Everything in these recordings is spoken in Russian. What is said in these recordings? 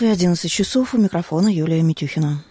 Москве 11 часов. У микрофона Юлия Митюхина.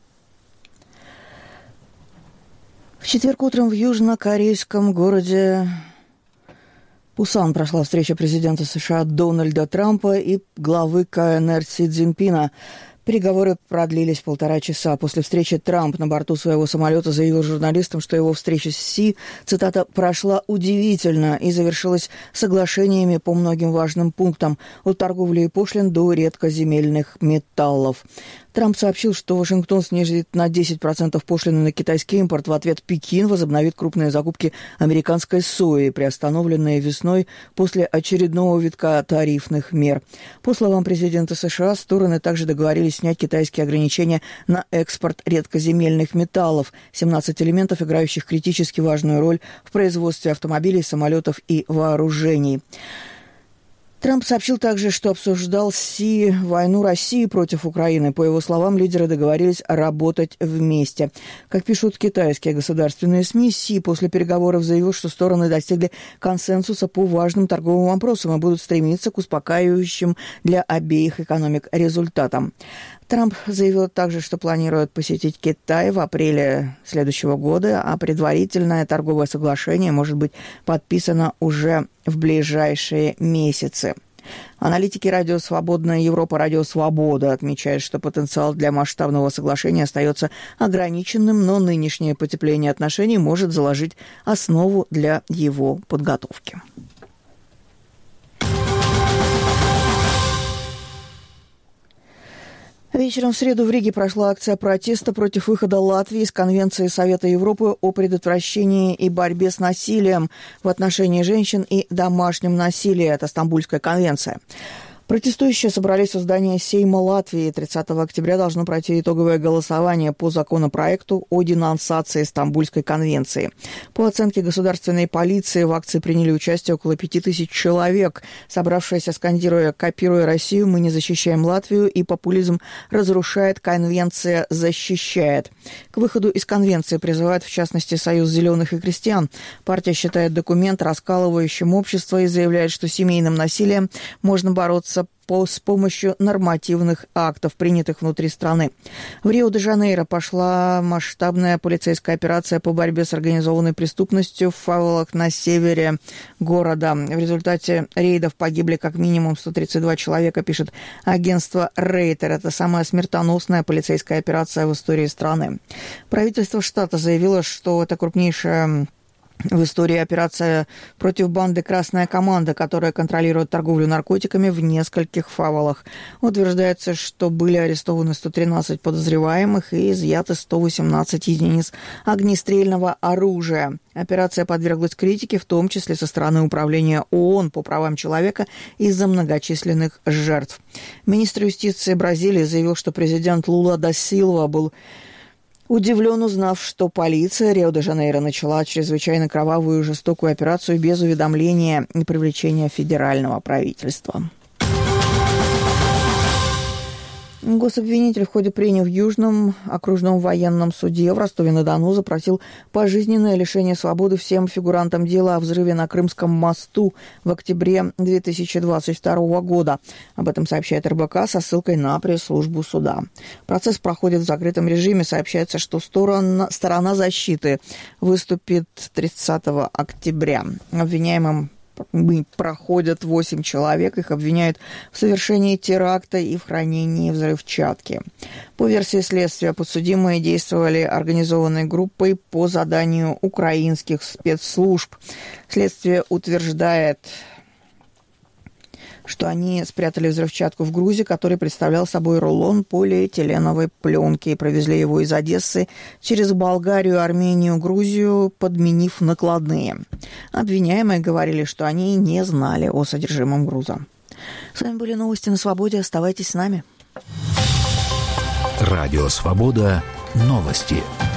В четверг утром в южнокорейском городе Пусан прошла встреча президента США Дональда Трампа и главы КНР Си Цзиньпина. Переговоры продлились 1,5 часа. После встречи Трамп на борту своего самолета заявил журналистам, что его встреча с Си, цитата, «прошла удивительно» и завершилась соглашениями по многим важным пунктам, от торговли и пошлин до редкоземельных металлов. Трамп сообщил, что Вашингтон снизит на 10% пошлины на китайский импорт. В ответ Пекин возобновит крупные закупки американской сои, приостановленные весной после очередного витка тарифных мер. По словам президента США, стороны также договорились снять китайские ограничения на экспорт редкоземельных металлов, 17 элементов, играющих критически важную роль в производстве автомобилей, самолетов и вооружений. Трамп сообщил также, что обсуждал с Си войну России против Украины. По его словам, лидеры договорились работать вместе. Как пишут китайские государственные СМИ, Си после переговоров заявил, что стороны достигли консенсуса по важным торговым вопросам и будут стремиться к успокаивающим для обеих экономик результатам. Трамп заявил также, что планирует посетить Китай в апреле следующего года, а предварительное торговое соглашение может быть подписано уже в ближайшие месяцы. Аналитики «Радио Свободная Европа», «Радио Свобода» отмечают, что потенциал для масштабного соглашения остается ограниченным, но нынешнее потепление отношений может заложить основу для его подготовки. Вечером в среду в Риге прошла акция протеста против выхода Латвии из Конвенции Совета Европы о предотвращении и борьбе с насилием в отношении женщин и домашнем насилии. Это Стамбульская конвенция. Протестующие собрались у здания Сейма Латвии. 30 октября должно пройти итоговое голосование по законопроекту о денонсации Стамбульской конвенции. По оценке государственной полиции, в акции приняли участие около 5000 человек, собравшиеся, скандируя «Копируя Россию, мы не защищаем Латвию» и «Популизм разрушает, конвенция защищает». К выходу из конвенции призывает, в частности, Союз зеленых и крестьян. Партия считает документ раскалывающим общество и заявляет, что семейным насилием можно бороться с помощью нормативных актов, принятых внутри страны. В Рио-де-Жанейро пошла масштабная полицейская операция по борьбе с организованной преступностью в фавелах на севере города. В результате рейдов погибли как минимум 132 человека, пишет агентство Рейтер. Это самая смертоносная полицейская операция в истории страны. Правительство штата заявило, что это крупнейшая в истории операция против банды «Красная команда», которая контролирует торговлю наркотиками в нескольких фавелах. Утверждается, что были арестованы 113 подозреваемых и изъяты 118 единиц огнестрельного оружия. Операция подверглась критике, в том числе со стороны Управления ООН по правам человека из-за многочисленных жертв. Министр юстиции Бразилии заявил, что президент Лула да Силва был удивлен, узнав, что полиция Рио-де-Жанейро начала чрезвычайно кровавую и жестокую операцию без уведомления и привлечения федерального правительства. Гособвинитель в ходе прения в Южном окружном военном суде в Ростове-на-Дону запросил пожизненное лишение свободы всем фигурантам дела о взрыве на Крымском мосту в октябре 2022 года. Об этом сообщает РБК со ссылкой на пресс-службу суда. Процесс проходит в закрытом режиме. Сообщается, что сторона защиты выступит 30 октября. Обвиняемым проходят 8 человек. Их обвиняют в совершении теракта и в хранении взрывчатки. По версии следствия, подсудимые действовали организованной группой по заданию украинских спецслужб. Следствие утверждает, что они спрятали взрывчатку в грузе, который представлял собой рулон полиэтиленовой пленки, и провезли его из Одессы через Болгарию, Армению, Грузию, подменив накладные. Обвиняемые говорили, что они не знали о содержимом груза. С вами были новости на Свободе. Оставайтесь с нами. Радио Свобода. Новости.